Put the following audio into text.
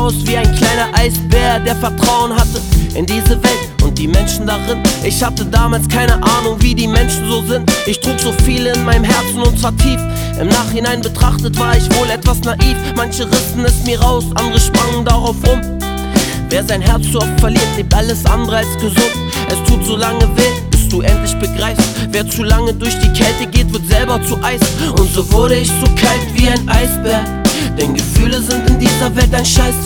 aus wie ein kleiner Eisbär, der Vertrauen hatte in diese Welt und die Menschen darin. Ich hatte damals keine Ahnung, wie die Menschen so sind. Ich trug so viel in meinem Herzen und zwar tief. Im Nachhinein betrachtet war ich wohl etwas naiv. Manche rissen es mir raus, andere sprangen darauf rum. Wer sein Herz zu oft verliert, lebt alles andere als gesund. Es tut so lange weh, bis du endlich begreifst. Wer zu lange durch die Kälte geht, wird selber zu Eis. Und so wurde ich so kalt wie ein Eisbär, denn Gefühle sind in dieser Welt ein Scheiß.